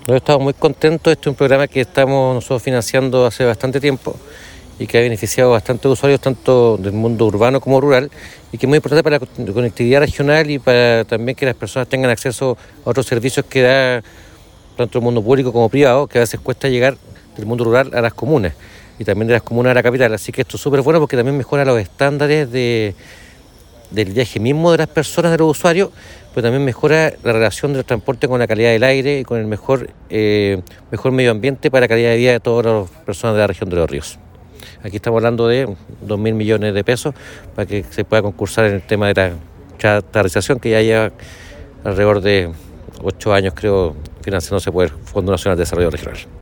Nosotros estamos muy contentos. Este es un programa que estamos nosotros financiando hace bastante tiempo y que ha beneficiado a bastantes usuarios, tanto del mundo urbano como rural, y que es muy importante para la conectividad regional y para también que las personas tengan acceso a otros servicios que da tanto el mundo público como privado, que a veces cuesta llegar del mundo rural a las comunas y también de las comunas a la capital. Así que esto es súper bueno porque también mejora los estándares del viaje mismo de las personas, de los usuarios, pero también mejora la relación del transporte con la calidad del aire y con el mejor medio ambiente para la calidad de vida de todas las personas de la región de Los Ríos. Aquí estamos hablando de 2.000 millones de pesos para que se pueda concursar en el tema de la chatarrización, que ya lleva alrededor de 8 años, creo, financiándose por el Fondo Nacional de Desarrollo Regional.